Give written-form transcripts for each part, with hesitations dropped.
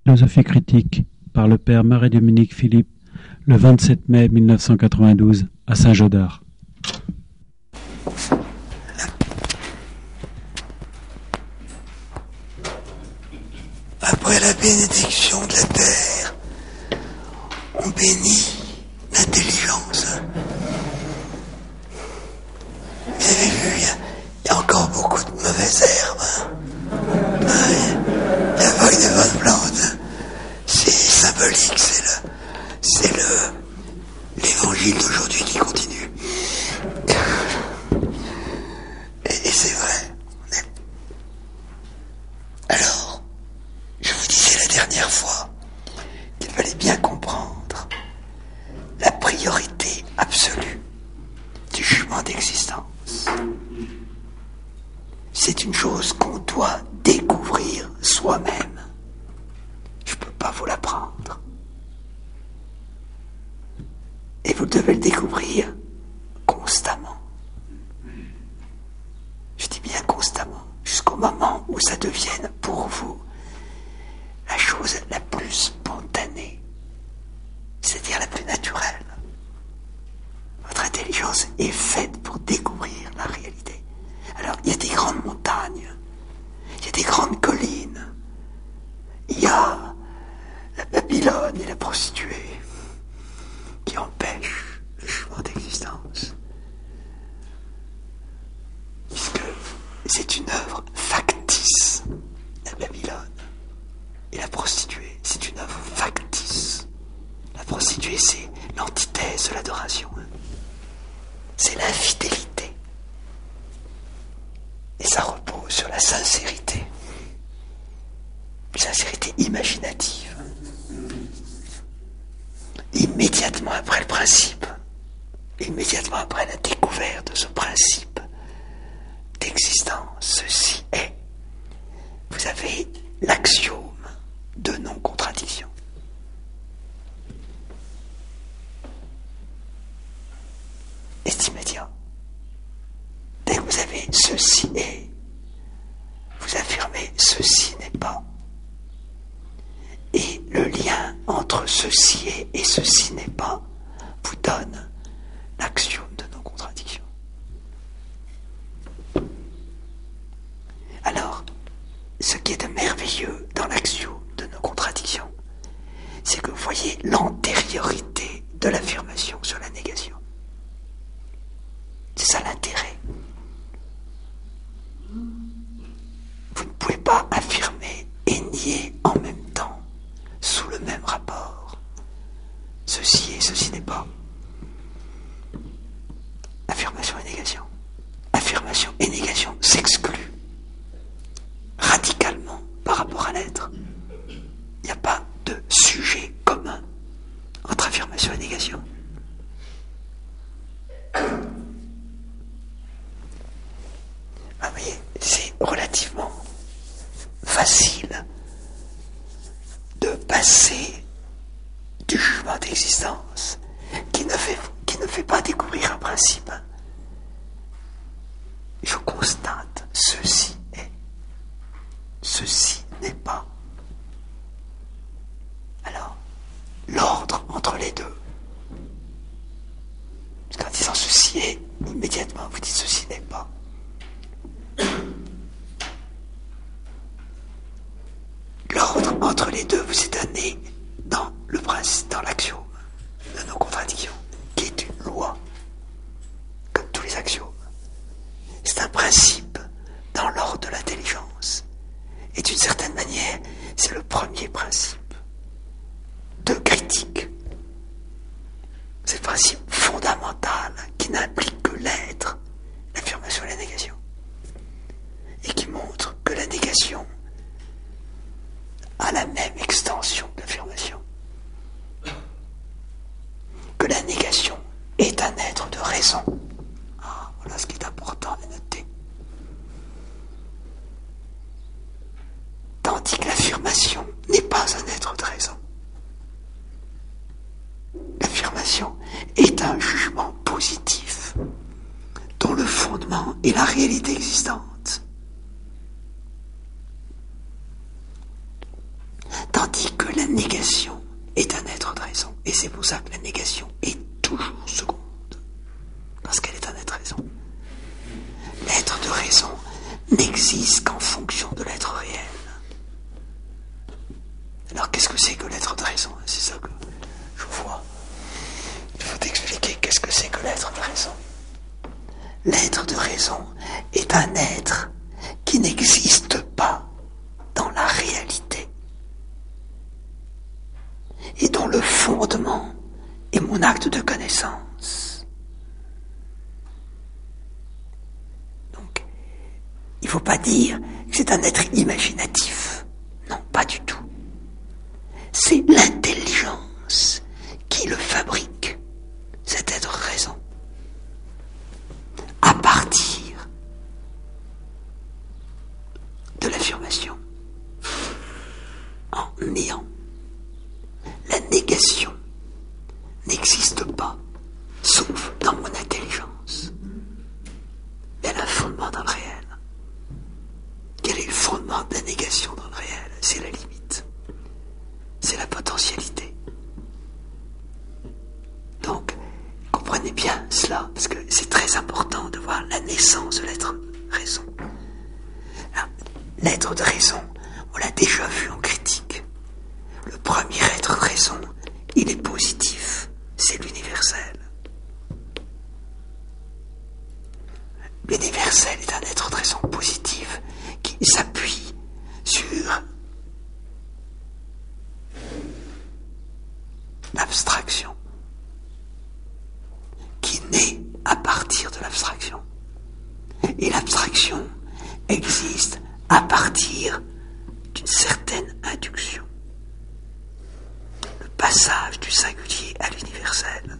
Philosophie critique par le père Marie-Dominique Philippe le 27 mai 1992 à Saint-Gaudard. Après la bénédiction de la terre, on bénit l'intelligence. Vous avez vu, il y a encore beaucoup de mauvaises herbes. Il n'y a pas que des bonnes plantes. C'est symbolique, c'est l'évangile d'aujourd'hui qui continue. Et c'est vrai. Alors, je vous disais la dernière fois qu'il fallait bien comprendre la priorité absolue du jugement d'existence. C'est une chose qu'on doit découvrir soi-même. Je ne peux pas vous l'apprendre. Et vous devez le découvrir constamment. Je dis bien constamment, jusqu'au moment où ça devienne pour vous la chose la plus spontanée, c'est-à-dire la plus naturelle. Votre intelligence est faite pour découvrir la réalité. Alors, il y a des grandes montagnes, il y a des grandes collines, il y a la Babylone et la prostituée qui empêchent le jugement d'existence. Puisque c'est une œuvre factice, la Babylone. Et la prostituée, c'est une œuvre factice. La prostituée, c'est l'antithèse de l'adoration. C'est l'infidélité. Et ça repose sur la sincérité. Une sincérité imaginative. Immédiatement après le principe, immédiatement après la découverte de ce principe d'existence, ceci est, vous avez l'axiome de non-contradiction. Et c'est immédiat. Dès que vous avez ceci est, vous affirmez ceci n'est pas. Et le lien entre ceci est et ceci n'est pas vous donne l'axiome de non-contradiction. Alors, ce qui est de merveilleux dans l'axiome de non-contradiction, c'est que vous voyez l'antériorité de l'affirmation sur la négation. C'est ça l'intérêt. Vous ne pouvez pas affirmer et nier en même temps, sous le même rapport. Ceci est, ceci n'est pas. Affirmation et négation. Affirmation et négation s'excluent radicalement par rapport à l'être. Il n'y a pas de sujet commun entre affirmation et négation. Ah, vous voyez, c'est relativement facile de passer du jugement d'existence qui ne fait pas découvrir un principe. Je constate, ceci est, ceci n'est pas. Alors, l'ordre entre les deux. Parce qu'en disant ceci est, immédiatement vous dites ceci n'est pas. L'ordre entre les deux vous est donné dans le principe, dans l'axiome de non-contradiction, qui est une loi, comme tous les axiomes. C'est un principe dans l'ordre de l'intelligence. Et d'une certaine manière, c'est le premier principe de critique. C'est le principe fondamental qui n'implique que l'être, l'affirmation et la négation. Et qui montre que la négation a la même extension que l'affirmation. Que la négation est un être de raison. Ah, voilà ce qui est important à noter. Tandis que l'affirmation n'est pas un être de raison. L'affirmation est un jugement positif dont le fondement est la réalité existante. Tandis la négation est un être de raison. Et c'est pour ça que la négation est toujours seconde. Parce qu'elle est un être de raison. L'être de raison n'existe qu'en fonction de l'être réel. Alors qu'est-ce que c'est que l'être de raison? C'est ça que je vois. Il faut t'expliquer qu'est-ce que c'est que l'être de raison. L'être de raison est un être qui n'existe pas dans la réalité et dont le fondement est mon acte de connaissance. Donc, il ne faut pas dire que c'est un être imaginatif. Non, pas du tout. C'est l'intelligence qui le fabrique, cet être raison, à partir de l'affirmation en néant. La négation n'existe pas, sauf dans mon intelligence. Elle a un fondement dans le réel. Quel est le fondement de la négation dans le réel? C'est la limite. C'est la potentialité. Donc, comprenez bien cela, parce que c'est très important de voir la naissance de l'être raison. Alors, l'être de raison, on l'a déjà vu en critique. Le premier être de raison, il est positif, c'est l'universel. L'universel est un être de raison positif qui s'appuie sur l'abstraction, qui naît à partir de l'abstraction. Et l'abstraction existe à partir d'une certaine induction. Le passage du singulier à l'universel.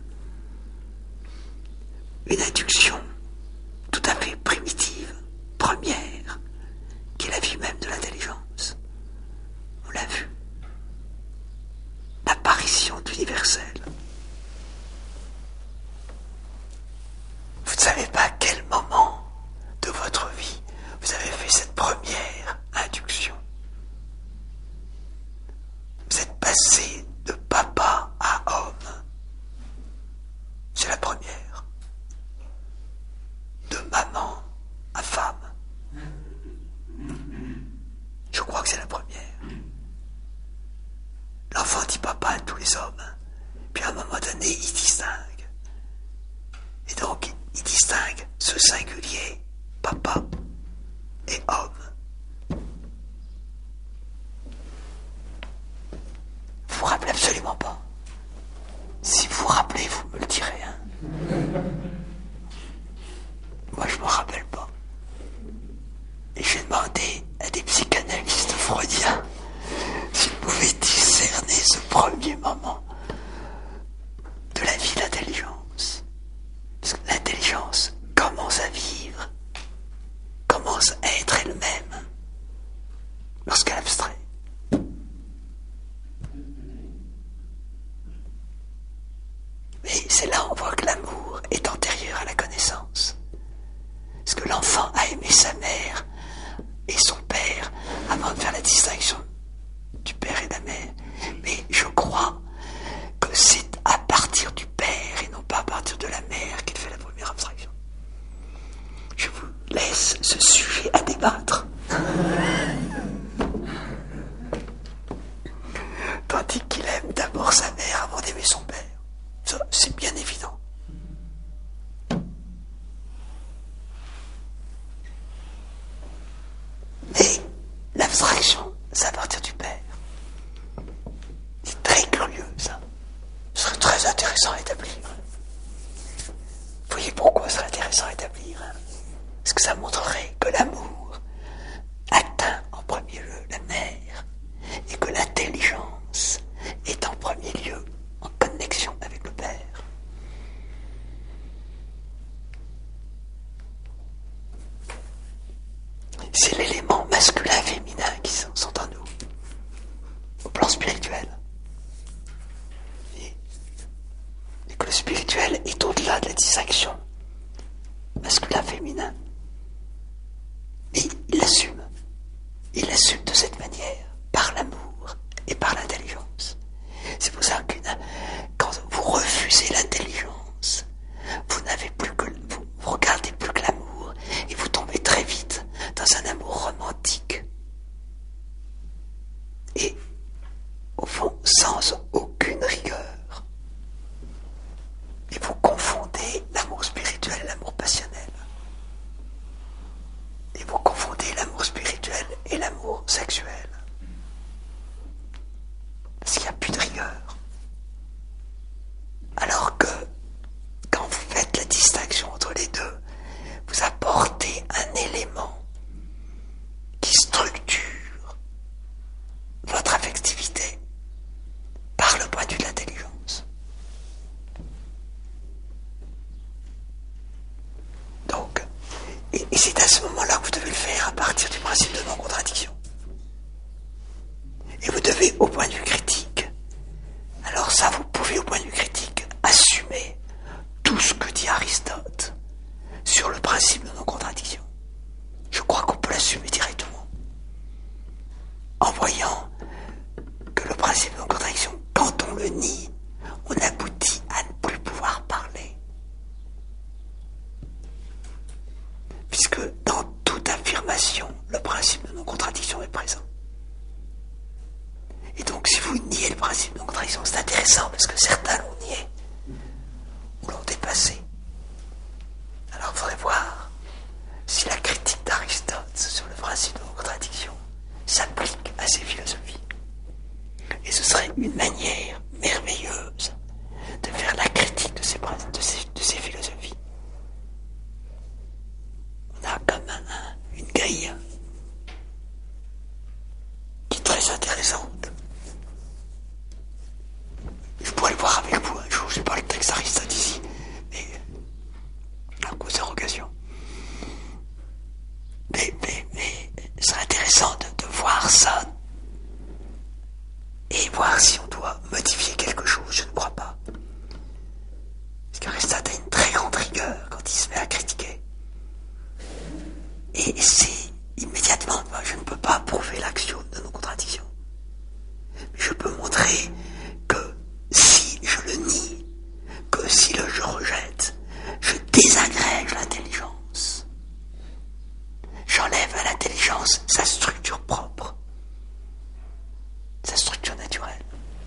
Une induction tout à fait primitive, première, qui est la vie même de l'intelligence. On l'a vu. L'apparition de l'universel. Vous ne savez pas à quel moment de votre vie vous avez fait cette première induction. Vous êtes passé de papa à homme. C'est la première. De maman à femme. Je crois que c'est la première. L'enfant dit papa à tous les hommes. Puis à un moment donné, il distingue. Et donc, il distingue ce singulier, papa et homme. Vous vous rappelez absolument pas. Si vous vous rappelez, vous me le direz. Hein. Moi, je me rappelle pas. Et j'ai demandé à des psychanalystes freudiens s'ils pouvaient discerner ce premier moment de la vie de l'intelligence. Parce que l'intelligence commence à vivre, commence à être elle-même lorsqu'elle abstrait. Mais c'est là on voit que l'amour est antérieur à la connaissance. Parce que l'enfant a aimé sa mère et son père avant de faire la distinction du père et de la mère. Mais je crois que c'est à partir du père et non pas à partir de la mère qu'il fait la première abstraction. Je vous laisse ce sujet à débattre. Tandis qu'il aime d'abord sa mère avant d'aimer son père. Ça, c'est bien évident. Mais l'abstraction, c'est à partir du père. C'est très curieux, ça. Ce serait très intéressant à établir. Vous voyez pourquoi ce serait intéressant à établir? Parce que ça montrerait que l'amour atteint en premier lieu la mère et que l'intelligence est en premier lieu en connexion avec le père. C'est l'élément masculin-féminin qui sont en nous, au plan spirituel. Et que le spirituel est au-delà de la distinction masculin-féminin. Mais il l'assume. Il l'assume de cette manière, par l'amour et par l'intelligence. sans aucune rigueur. Et vous confondez l'amour spirituel et l'amour passionnel. Et vous confondez l'amour spirituel et l'amour sexuel. Parce qu'il n'y a plus de rigueur. Alors que, quand vous faites la distinction entre les deux, vous apportez un élément qui structure votre affectivité par le point de vue de l'intelligence. Donc, et c'est à ce moment-là que vous devez le faire à partir du principe de non-contradiction. Et vous devez, au point de vue critique, alors ça vous pouvez au point de vue critique assumer tout ce que dit Aristote sur le principe de non-contradiction. Je crois qu'on peut l'assumer directement. En voyant que le principe de non-contradiction, quand on le nie, on aboutit à ne plus pouvoir parler. Puisque dans toute affirmation, le principe de non-contradiction est présent. Et donc si vous niez le principe de non-contradiction, c'est intéressant parce que certains l'ont nié ou l'ont dépassé. Alors il faudrait voir si la critique d'Aristote sur le principe de non-contradiction s'applique à ces philosophies. Et ce serait une manière merveilleuse de faire la critique de ces philosophies. On a comme une grille qui est très intéressante. Je pourrais le voir avec vous un jour, je n'ai pas le texte d'Aristote ici, mais à cause de occasion. Mais ce serait intéressant de voir ça et voir si on doit modifier quelque chose. Je ne crois pas. Parce qu'Aristote a une très grande rigueur quand il se met à critiquer. Et c'est immédiatement, je ne peux pas prouver l'axiome de non-contradiction. Mais je peux montrer que si je le nie, que si je rejette, je désagrège l'intelligence. J'enlève à l'intelligence sa structure propre, sa structure naturelle.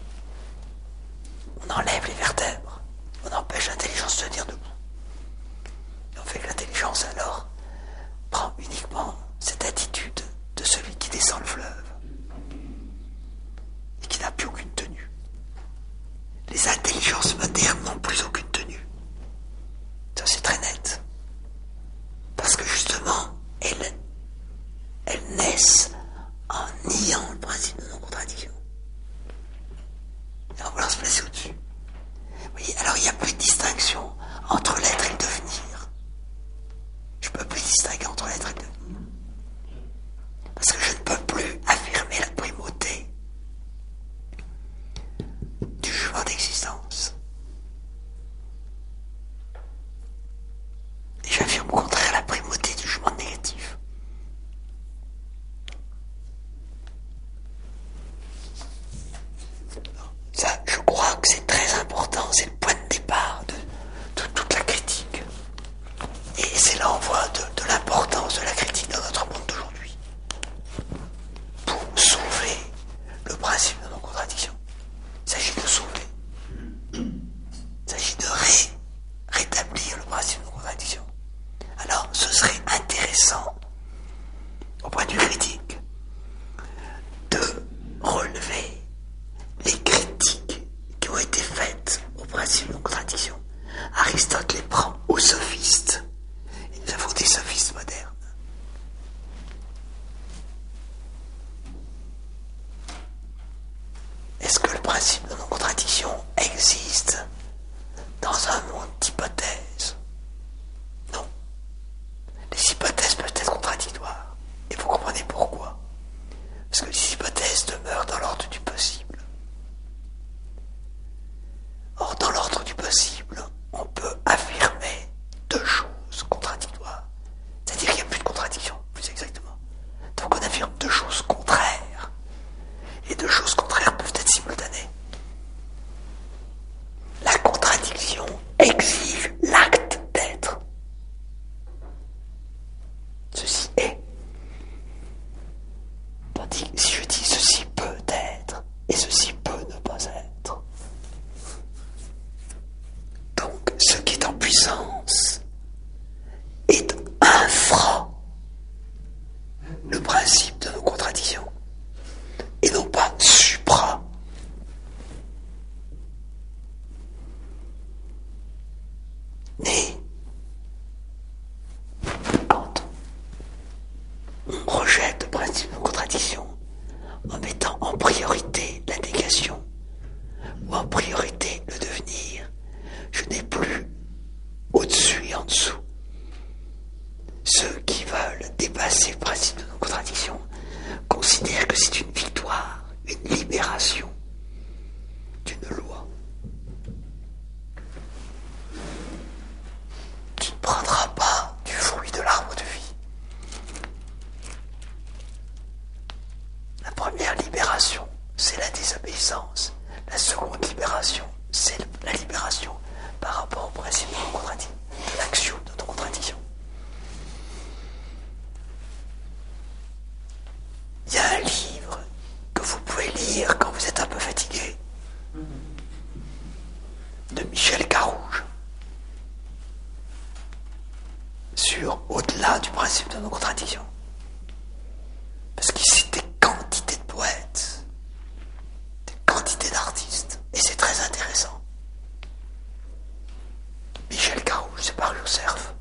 On enlève les vertèbres, on empêche l'intelligence de tenir debout. Et on fait que l'intelligence alors prend uniquement cette attitude de celui qui descend le fleuve et qui n'a plus aucune tenue. Les intelligences modernes n'ont plus aucune tenue. Ça c'est très net. Parce que justement, elles naissent en niant le principe de non-contradiction. Et on va se placer au-dessus. Vous voyez, alors il n'y a plus de distinction entre l'être et le devenir. Je ne peux plus distinguer entre l'être et le devenir. Parce que je ne peux plus affirmer la primauté du jugement d'existence. Et j'affirme au contraire la primauté du jugement négatif. Ça, je crois que c'est très important, c'est le point de départ de toute la critique. Et c'est là on voit de l'importance de la critique dans notre monde d'aujourd'hui. Pour sauver le principe de non-contradiction. Il s'agit de sauver. Il s'agit de rétablir le principe de non-contradiction. Alors, ce serait intéressant, au point de vue critique, de relever les critiques qui ont été faites au principe de non-contradiction. Aristote les prend aux sophistes. Et nous avons des sophistes modernes. Est-ce que le principe de non-contradiction existe dans un monde d'hypothèses? Non. Les hypothèses peuvent être contradictoires. Et vous comprenez pourquoi? Parce que les hypothèses demeurent dans l'ordre du possible. Or, dans l'ordre du possible, on peut affirmer deux choses contradictoires. C'est-à-dire qu'il n'y a plus de contradiction, plus exactement. Donc on affirme deux choses contraires. Et deux choses contraires peuvent être simultanées. La contradiction exige l'acte d'être. Ceci est. Tandis que si je dis ceci peut être et ceci peut ne pas être, et non pas supra. Mais quand on rejette le principe de contradiction en mettant en priorité la négation ou en priorité le devenir, je n'ai plus au-dessus et en dessous. Ceux qui veulent dépasser le principe de non-contradiction considèrent que c'est une victoire, une libération d'une loi. Tu ne prendras pas du fruit de l'arbre de vie. La première libération, c'est la désobéissance. La seconde libération, c'est la libération par rapport au principe de non-contradiction, de l'axiome de non-contradiction. Il y a un livre que vous pouvez lire quand vous êtes un peu fatigué, de Michel Carouge, sur au-delà du principe de non-contradiction. Parce qu'il cite des quantités de poètes, des quantités d'artistes, et c'est très intéressant. Michel Carouge, c'est paru au Cerf.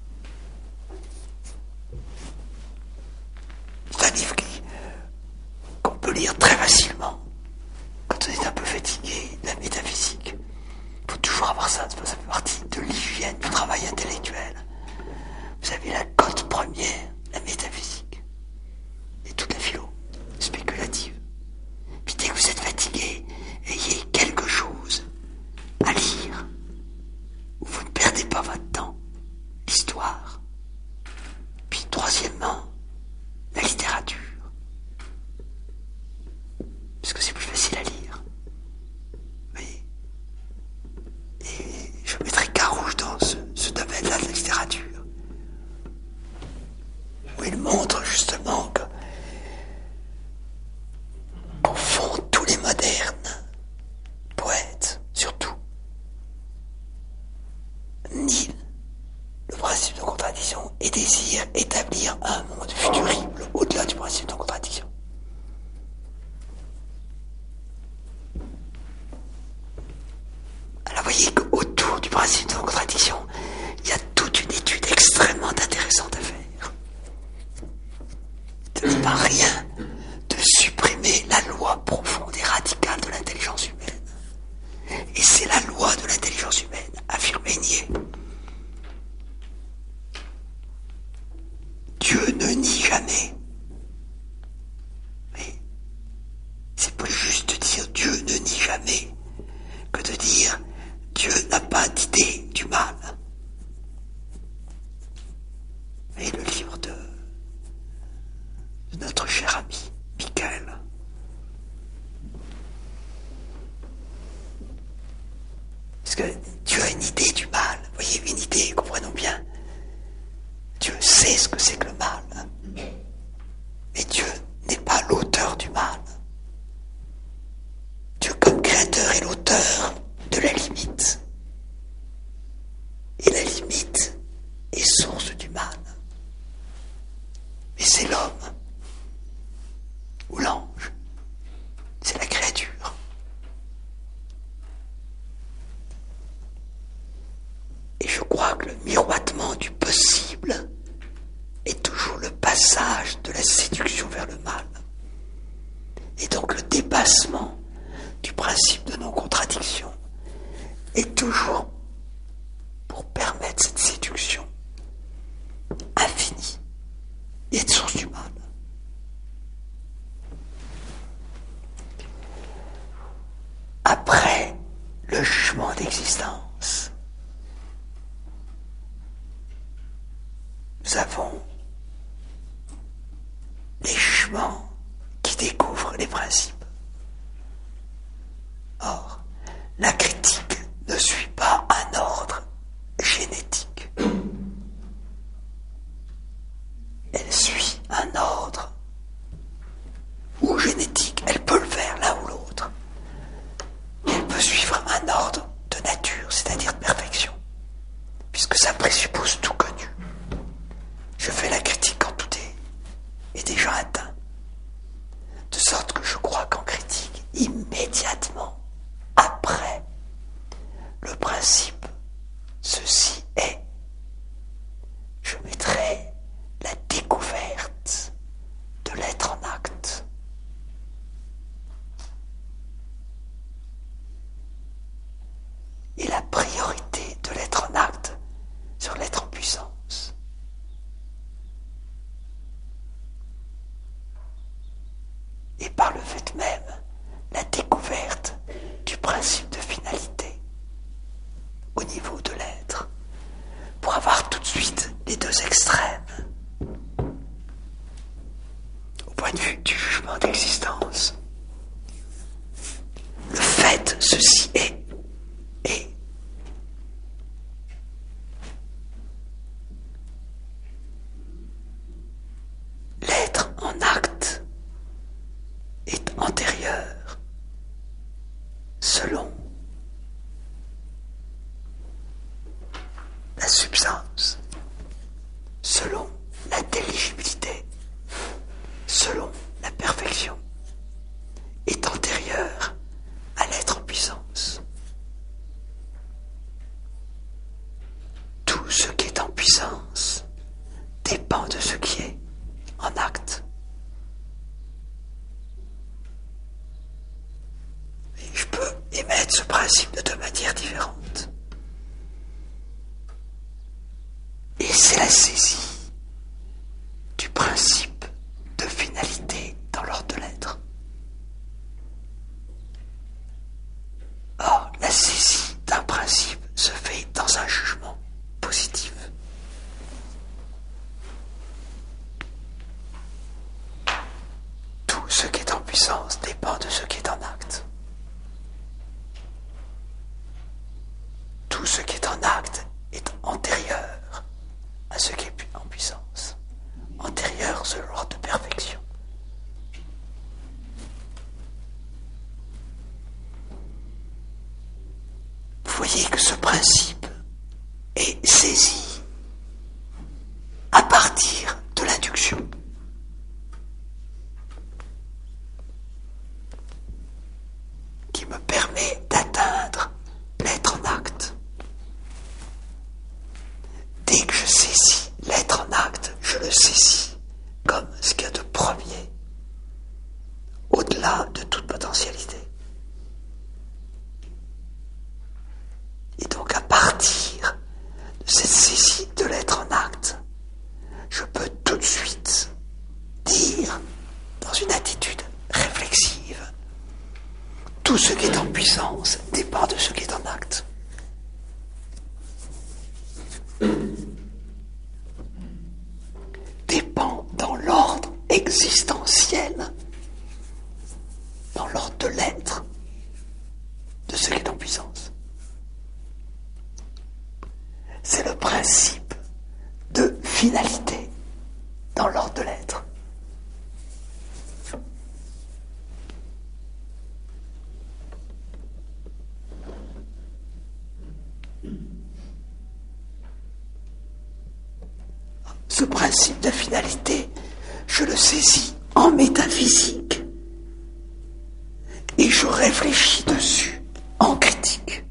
C'est un livre qu'on peut lire très facilement quand on est un peu fatigué, la métaphysique. Il faut toujours avoir ça, ça fait partie de l'hygiène du travail intellectuel. Vous avez la cote première, la métaphysique, et toute la philo spéculative. Puis dès que vous êtes fatigué, ayez quelque chose à lire, où vous ne perdez pas votre temps, l'histoire. Puis troisièmement, la littérature. Parce que c'est plus facile à lire. Oui. Et je mettrai Carouge dans ce domaine-là de la littérature, où il montre justement que, qu'au fond, tous les modernes poètes, surtout, nient le principe de contradiction et désirent établir un monde futurible au-delà du principe de contradiction. Alors vous voyez qu'autour du principe de contradiction, il y a toute une étude extrêmement intéressante à faire. Ce n'est pas rien de supprimer la loi profonde et radicale de l'intelligence humaine. Et c'est la loi de l'intelligence humaine, affirme Nier. Dieu ne nie jamais. Mais c'est plus juste de dire Dieu ne nie jamais que de dire Dieu n'a pas d'idée du mal. Et le livre de notre cher ami Michael. Parce que Dieu a une idée du mal. Vous voyez, une idée, comprenons bien. Dieu sait ce que c'est que le mal. Mais Dieu n'est pas l'auteur du mal. Dieu comme créateur est l'auteur de la limite. Et la limite est source du mal. Mais c'est l'homme ou l'ange. C'est la créature. Et je crois que le miroitement du possible est toujours le passage de la séduction vers le mal. Et donc le dépassement du principe de non-contradiction est toujours pour permettre cette séduction infinie et être source du mal. Après le jugement d'existence, nous avons les jugements qui découvrent les principes. Or, la critique ne suit pas un ordre génétique. Elle suit un ordre ou génétique. Elle peut le faire l'un ou l'autre. Elle peut suivre un ordre de nature, c'est-à-dire de perfection, puisque ça présuppose tout connu. Je fais la critique quand tout est déjà atteint. De sorte que je crois qu'en critique, immédiatement après le principe ceci est, je mettrai la découverte de l'être en acte. Et la priorité de l'être en acte sur l'être en puissance. Et par le fait même, la découverte du principe de finalité au niveau de l'être, pour avoir tout de suite les deux extrêmes. Au point de vue du jugement d'existence, le fait, ceci est, et l'être en acte est antérieur selon la substance, selon l'intelligibilité, selon la perfection, est antérieur à l'être en puissance. Tout ce qui est en puissance dépend de ce qui est en acte. Et je peux émettre ce principe de deux manières différentes. Et c'est la saisie du principe de finalité dans l'ordre de l'être. Or, la saisie d'un principe se fait dans un jugement positif. Tout ce qui est en puissance dépend de ce qui est en acte. Tout ce qui est en acte est antérieur à ce qui est en puissance, antérieur selon l'ordre de perfection. Vous voyez que ce principe est saisi à partir de l'induction. Qui me permet d'atteindre l'être en acte. Dès que je saisis l'être en acte, je le saisis comme ce qu'il y a de premier, au-delà de toute potentialité. Et donc à partir de cette saisie de l'être en acte, je peux tout de suite dire, dans une attitude réflexive, tout ce qui est en puissance dépend de ce qui est en acte. Dépend dans l'ordre existentiel, dans l'ordre de l'être, de ce qui est en puissance. C'est le principe de finalité dans l'ordre de l'être. Ce principe de finalité, je le saisis en métaphysique et je réfléchis dessus en critique.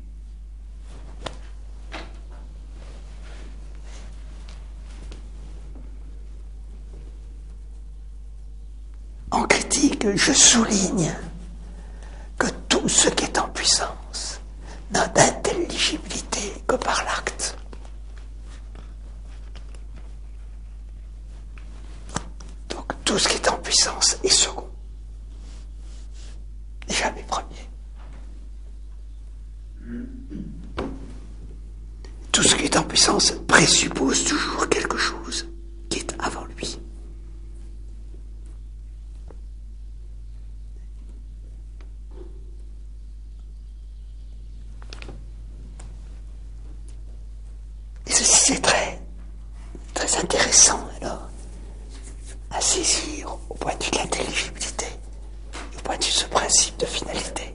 En critique, je souligne que tout ce qui est en puissance n'a d'intelligibilité que par l'acte. Donc tout ce qui est en puissance est second, et jamais premier. Tout ce qui est en puissance présuppose toujours quelque chose qui est avant lui. Et ceci, c'est très, très intéressant, alors, à saisir au point de vue de l'intelligibilité, au point de vue de ce principe de finalité.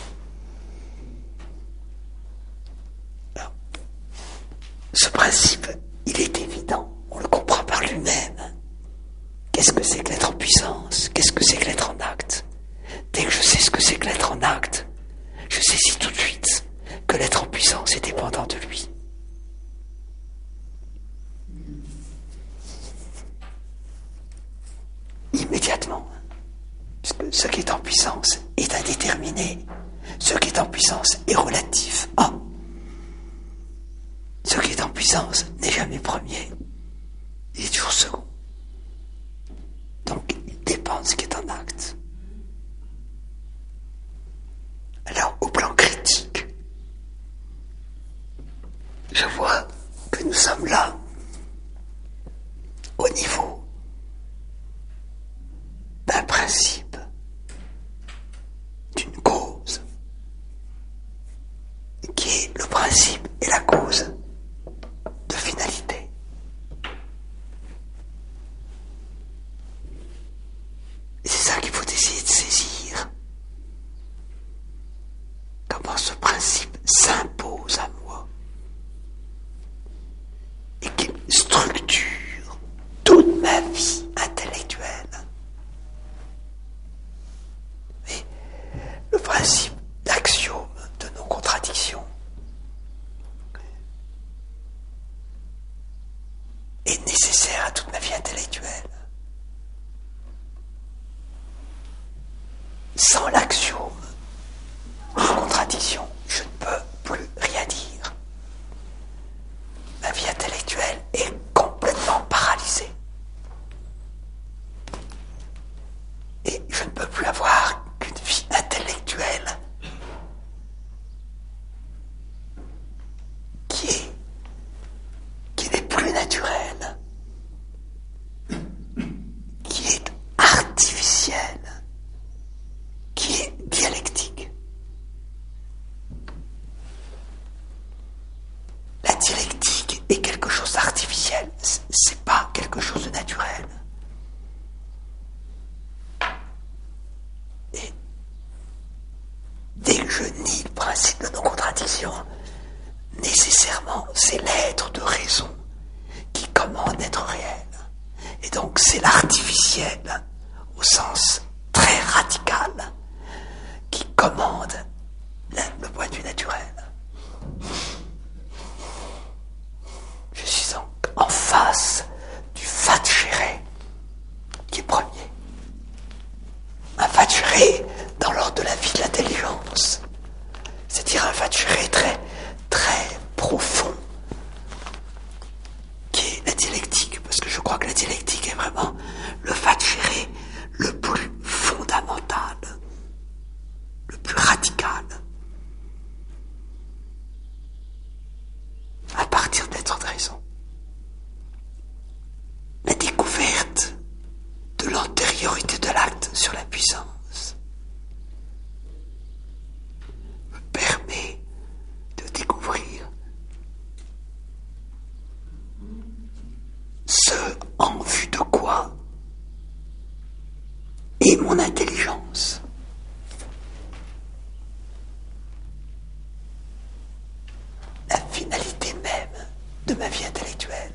Alors, ce principe, il est évident, on le comprend par lui-même. Qu'est-ce que c'est que l'être en puissance? Qu'est-ce que c'est que l'être en acte? Dès que je sais ce que c'est que l'être en acte, je saisis tout de suite que l'être en puissance est dépendant de lui. Immédiatement, puisque ce qui est en puissance est indéterminé, ce qui est en puissance est relatif à. Ce qui est en puissance n'est jamais premier, il est toujours second. Donc il dépend de ce qui est en acte. Alors au plan critique, je vois que nous sommes là, au niveau d'un principe, d'une cause, qui est le principe et la cause de finalité. Et c'est ça qu'il faut essayer de saisir. Comment ce principe s'impose à moi et qu'il structure toute ma vie intellectuelle. Mais le principe d'axiome de nos contradictions est nécessaire à toute ma vie intellectuelle. Sans l'axiome de contradiction, je ne peux plus rien dire. Ma vie intellectuelle est complètement paralysée. Et je ne peux plus avoir qu'une vie intellectuelle qui n'est plus naturelle, qui est artificielle, qui est dialectique. La dialectique est quelque chose d'artificiel, c'est pas quelque chose de naturel. Et dès que je nie le principe de non-contradiction, nécessairement c'est l'être de raison qui commande d'être réel. Et donc c'est l'artificiel, au sens très radical, qui commande le point de vue naturel. Je suis donc en face du fatchéré qui est premier. Un fatchéré dans l'ordre de la vie de l'intelligence. C'est-à-dire un fatchéré très, très profond, qui est la dialectique, parce que je crois que la dialectique est vraiment le fatchéré le plus fondamental, le plus radical, à partir d'être de raison. La découverte de l'antériorité de l'acte sur la puissance me permet de découvrir ce en vue de quoi est mon intelligence. La finalité même de ma vie intellectuelle.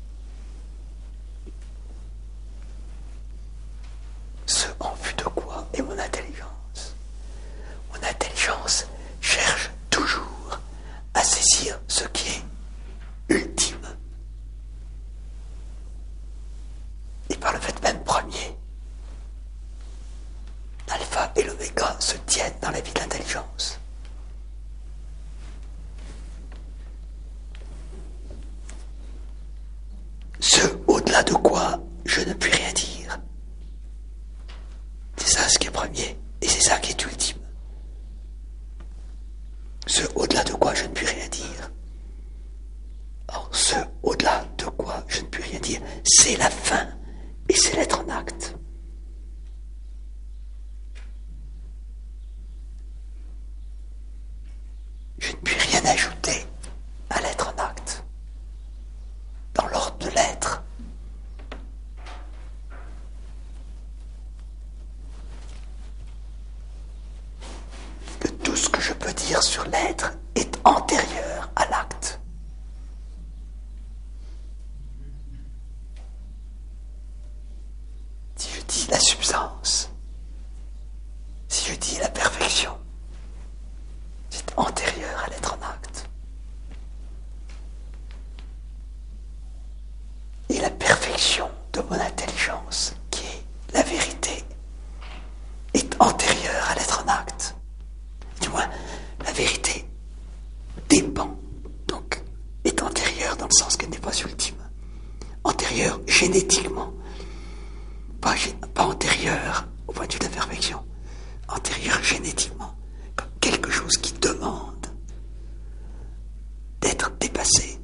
Ce en vue de quoi est mon intelligence. Mon intelligence cherche toujours à saisir ce qui est ultime. Et par le fait même premier, l'alpha et l'oméga se tiennent dans la vie de l'intelligence. Ce au-delà de quoi je ne puis rien dire. C'est ça ce qui est premier, et c'est ça qui est ultime. Ce au-delà de quoi je ne puis rien dire. Or, ce au-delà de quoi je ne puis rien dire, c'est la fin, et c'est l'être en acte. Je ne puis rien ajouter à l'être en acte, dans l'ordre de l'être. Que tout ce que je peux dire sur l'être est antérieur à l'acte. Si je dis la substance, si je dis la perfection, génétiquement, pas antérieur au point de vue de la perfection, antérieur génétiquement, comme quelque chose qui demande d'être dépassé.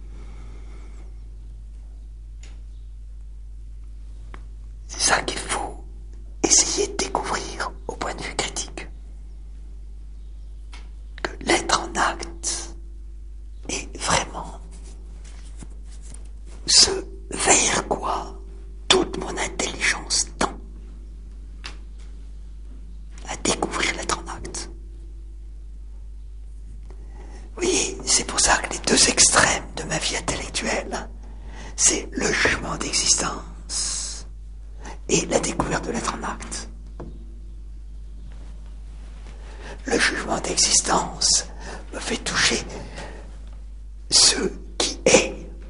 C'est ça qu'il faut essayer de découvrir au point de vue critique. Que l'être en acte est vraiment ce vers quoi toute mon intelligence tend, à découvrir l'être en acte. Vous voyez, c'est pour ça que les deux extrêmes de ma vie intellectuelle, c'est le jugement d'existence et la découverte de l'être en acte. Le jugement d'existence me fait toucher ce qui est.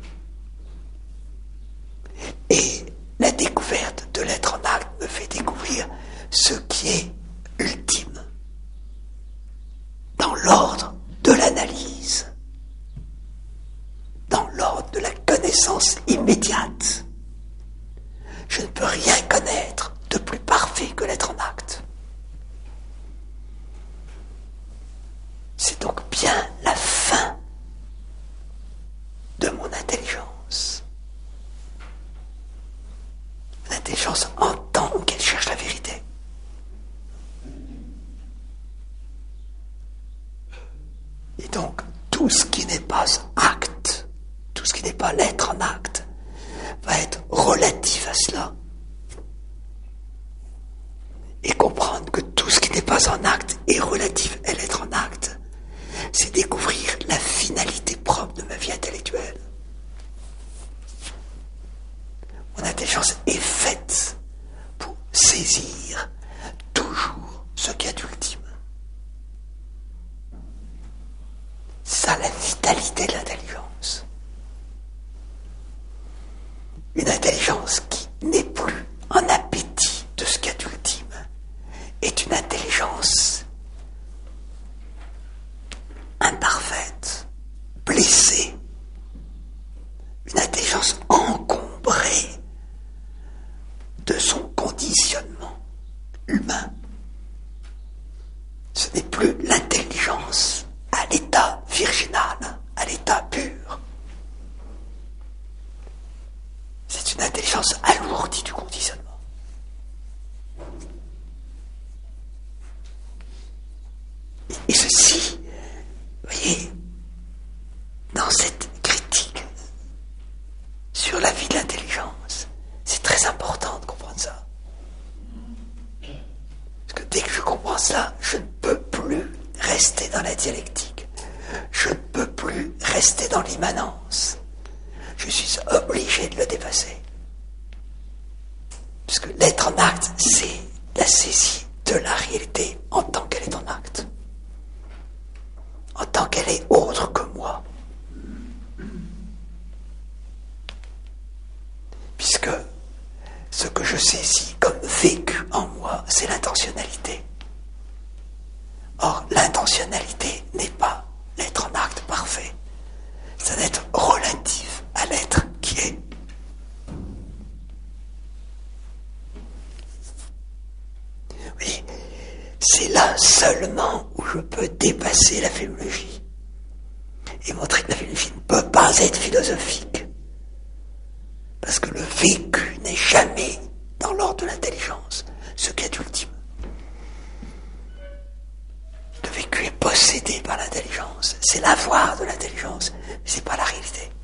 Et la découverte de l'être en acte me fait découvrir ce qui est ultime, dans l'ordre de l'analyse, dans l'ordre de la connaissance immédiate. Je ne peux rien connaître de plus parfait que l'être en acte. C'est donc bien la fin de mon intelligence. L'intelligence entend qu'elle cherche la vérité. Et donc, tout ce qui n'est pas acte, tout ce qui n'est pas l'être en acte, va être relatif à cela. Et comprendre que tout ce qui n'est pas en acte est relatif à l'être en acte, c'est découvrir la finalité propre de ma vie intellectuelle. Mon intelligence est faite pour saisir toujours ce qu'il y a d'ultime. C'est ça la vitalité de l'intelligence. Une intelligence qui n'est plus en appétit de ce qu'il y a d'ultime est une intelligence imparfaite, blessée, une intelligence encombrée de son conditionnement humain. Ce n'est plus l'intelligence à l'état virginal, à l'état pur. C'est une intelligence alourdie du conditionnement. Et ceci, vous voyez, dans cette critique sur la vie de l'intelligence, c'est très important de comprendre ça. Parce que dès que je comprends ça, je ne peux plus rester dans la dialectique. Je ne peux plus rester dans l'immanence. Je suis obligé de le dépasser. Parce que l'être en acte, c'est la saisie de la réalité en tant qu'elle est en acte. En tant qu'elle est autre que moi. Puisque ce que je saisis comme vécu en moi, c'est l'intentionnalité. Or, l'intentionnalité n'est pas l'être en acte parfait. C'est d'être relatif à l'être qui est. Oui, c'est là seulement où je peux dépasser la philologie et montrer que la philologie ne peut pas être philosophique. Parce que le vécu n'est jamais dans l'ordre de l'intelligence, ce qui est ultime. Le vécu est possédé par l'intelligence, c'est l'avoir de l'intelligence, mais c'est pas la réalité.